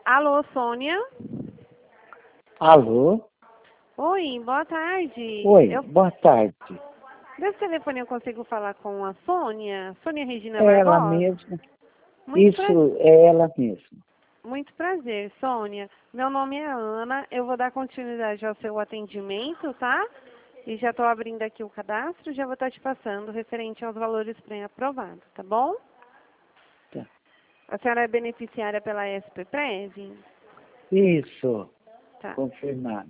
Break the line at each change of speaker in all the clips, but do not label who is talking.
Alô, Sônia?
Alô?
Oi, boa tarde.
Oi, boa tarde.
Desse telefone eu consigo falar com a Sônia? Sônia Regina
É ela
Barbosa?
mesma.
Muito
Isso, é ela mesma.
Muito prazer, Sônia. Meu nome é Ana. Eu vou dar continuidade ao seu atendimento, tá? E já estou abrindo aqui o cadastro, já vou estar te passando referente aos valores pré-aprovados, tá bom?
Tá.
A senhora é beneficiária pela SPPrev?
Isso,
Tá.
confirmado.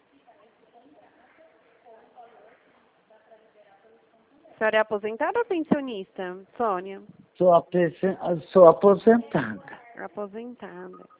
A senhora é aposentada ou pensionista, Sônia?
Sou aposentada.
Aposentada.